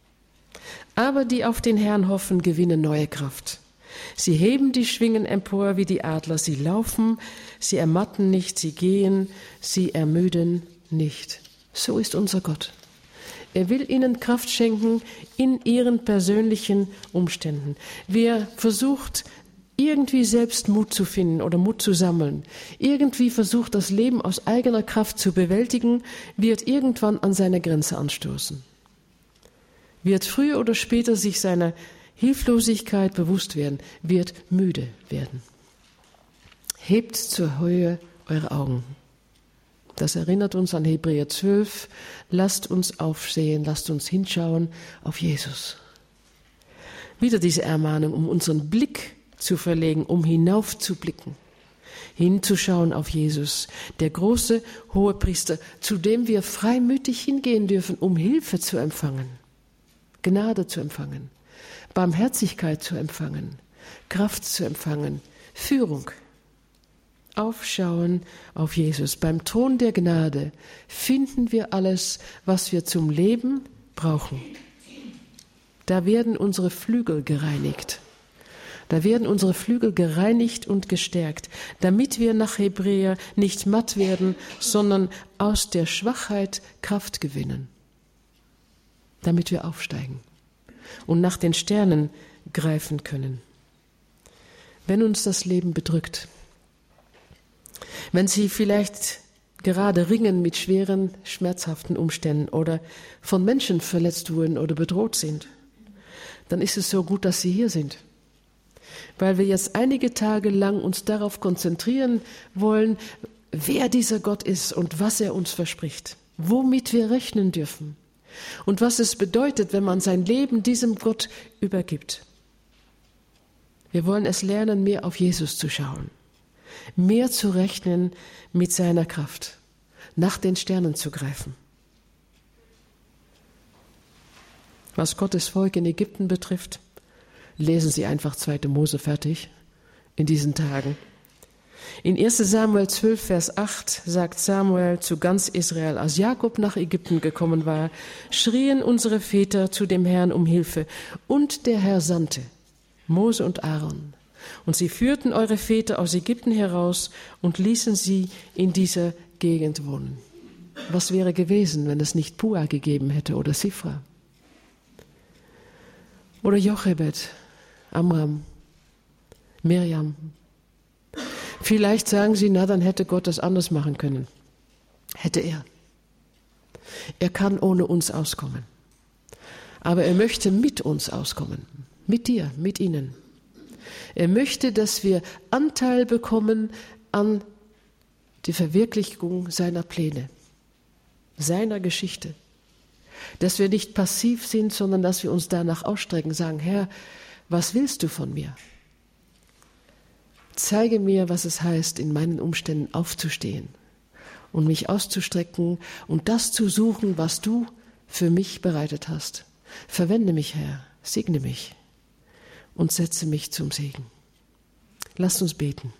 aber die auf den Herrn hoffen, gewinnen neue Kraft. Sie heben die Schwingen empor wie die Adler. Sie laufen, sie ermatten nicht, sie gehen, sie ermüden nicht. So ist unser Gott. Er will ihnen Kraft schenken in ihren persönlichen Umständen. Wer versucht, irgendwie selbst Mut zu finden oder Mut zu sammeln, irgendwie versucht, das Leben aus eigener Kraft zu bewältigen, wird irgendwann an seine Grenze anstoßen. Wird früher oder später sich seiner Hilflosigkeit bewusst werden, wird müde werden. Hebt zur Höhe eure Augen. Das erinnert uns an Hebräer zwölf. Lasst uns aufsehen, lasst uns hinschauen auf Jesus. Wieder diese Ermahnung, um unseren Blick zu verlegen, um hinaufzublicken, hinzuschauen auf Jesus, der große Hohepriester, zu dem wir freimütig hingehen dürfen, um Hilfe zu empfangen, Gnade zu empfangen, Barmherzigkeit zu empfangen, Kraft zu empfangen, Führung. aufschauen auf Jesus. Beim Thron der Gnade finden wir alles, was wir zum Leben brauchen. Da werden unsere Flügel gereinigt. Da werden unsere Flügel gereinigt und gestärkt, damit wir nach Hebräer nicht matt werden, sondern aus der Schwachheit Kraft gewinnen. Damit wir aufsteigen und nach den Sternen greifen können. Wenn uns das Leben bedrückt, wenn Sie vielleicht gerade ringen mit schweren, schmerzhaften Umständen oder von Menschen verletzt wurden oder bedroht sind, dann ist es so gut, dass Sie hier sind. Weil wir jetzt einige Tage lang uns darauf konzentrieren wollen, wer dieser Gott ist und was er uns verspricht, womit wir rechnen dürfen und was es bedeutet, wenn man sein Leben diesem Gott übergibt. Wir wollen es lernen, mehr auf Jesus zu schauen, mehr zu rechnen mit seiner Kraft, nach den Sternen zu greifen. Was Gottes Volk in Ägypten betrifft, lesen Sie einfach zweite Mose fertig in diesen Tagen. In erster Samuel zwölf, Vers acht sagt Samuel zu ganz Israel, als Jakob nach Ägypten gekommen war, schrien unsere Väter zu dem Herrn um Hilfe. Und der Herr sandte Mose und Aaron. Und sie führten eure Väter aus Ägypten heraus und ließen sie in dieser Gegend wohnen. Was wäre gewesen, wenn es nicht Pua gegeben hätte oder Sifra? Oder Jochebed, Amram, Miriam. Vielleicht sagen Sie, na, dann hätte Gott das anders machen können. Hätte er. Er kann ohne uns auskommen. Aber er möchte mit uns auskommen. Mit dir, mit Ihnen. Er möchte, dass wir Anteil bekommen an die Verwirklichung seiner Pläne, seiner Geschichte. Dass wir nicht passiv sind, sondern dass wir uns danach ausstrecken, sagen, Herr, was willst du von mir? Zeige mir, was es heißt, in meinen Umständen aufzustehen und mich auszustrecken und das zu suchen, was du für mich bereitet hast. Verwende mich, Herr, segne mich und setze mich zum Segen. Lasst uns beten.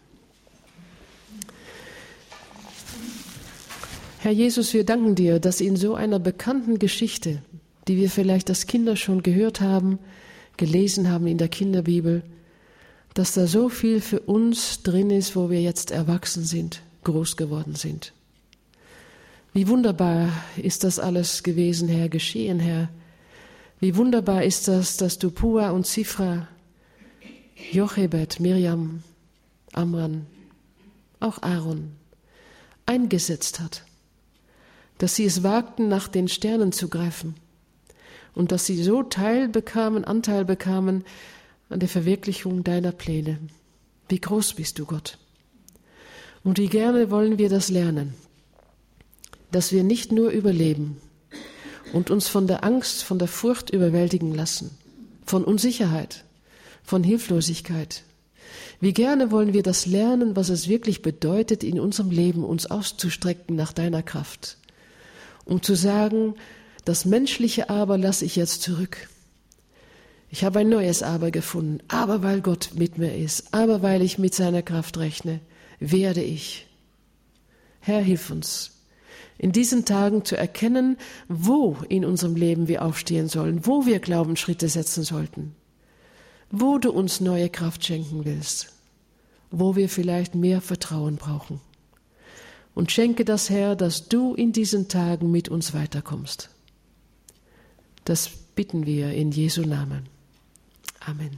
Herr Jesus, wir danken dir, dass in so einer bekannten Geschichte, die wir vielleicht als Kinder schon gehört haben, gelesen haben in der Kinderbibel, dass da so viel für uns drin ist, wo wir jetzt erwachsen sind, groß geworden sind. Wie wunderbar ist das alles gewesen, Herr, geschehen, Herr. Wie wunderbar ist das, dass du Pua und Sifra, Jochebed, Miriam, Amram, auch Aaron eingesetzt hat, dass sie es wagten, nach den Sternen zu greifen und dass sie so Teil bekamen, Anteil bekamen an der Verwirklichung deiner Pläne. Wie groß bist du, Gott? Und wie gerne wollen wir das lernen, dass wir nicht nur überleben und uns von der Angst, von der Furcht überwältigen lassen, von Unsicherheit, von Hilflosigkeit. Wie gerne wollen wir das lernen, was es wirklich bedeutet, in unserem Leben uns auszustrecken nach deiner Kraft, um zu sagen, das menschliche Aber lasse ich jetzt zurück. Ich habe ein neues Aber gefunden, aber weil Gott mit mir ist, aber weil ich mit seiner Kraft rechne, werde ich. Herr, hilf uns, in diesen Tagen zu erkennen, wo in unserem Leben wir aufstehen sollen, wo wir Glaubensschritte setzen sollten, wo du uns neue Kraft schenken willst, wo wir vielleicht mehr Vertrauen brauchen. Und schenke das, Herr, dass du in diesen Tagen mit uns weiterkommst. Das bitten wir in Jesu Namen. Amen.